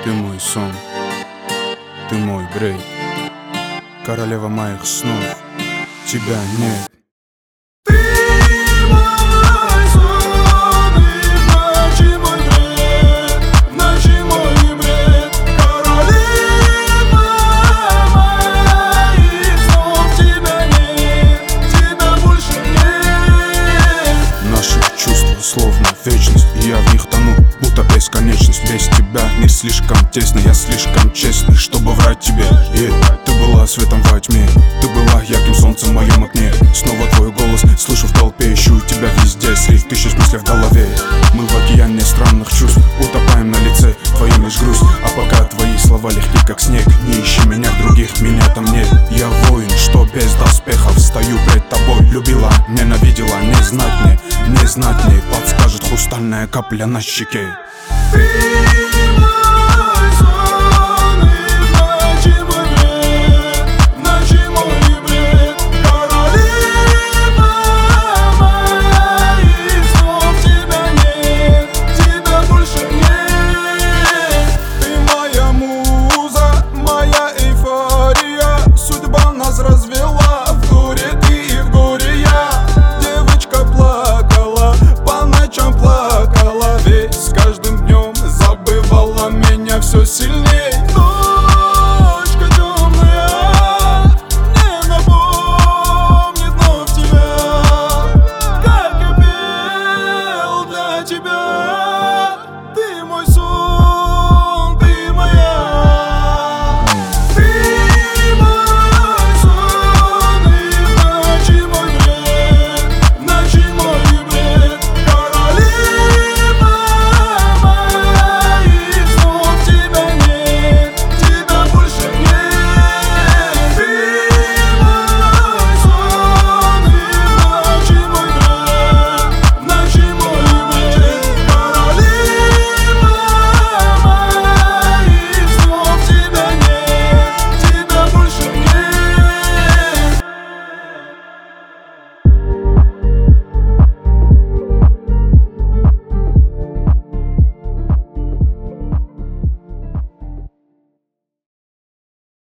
Ты мой сон, ты мой брейк, королева моих снов, тебя нет. Словно вечность, и я в них тону, будто бесконечность. Без тебя мир слишком тесный, я слишком честный, чтобы врать тебе. И ты была светом во тьме, ты была ярким солнцем в моем окне. Снова твой голос слышу в толпе, ищу тебя везде, среди тысяч мыслей в голове. Мы в океане странных чувств, утопаем на лице твоем лишь грусть. А пока твои слова легки как снег, не ищи меня в других, меня там нет. Я воин, что без доспехов стою пред тобой. Любила, ненавидела, не знать мне, не знать мне, подскажет хрустальная капля на щеке. Ты мой сон, и в ночи мой бред, в ночи мой бред, королева моих снов. Тебя нет, тебя больше нет. Ты моя муза, моя эйфория, судьба нас развела, в горе ты и в горе я. Девочка плакала, по ночам плакала, ведь с каждым днем забывала меня все сильнее.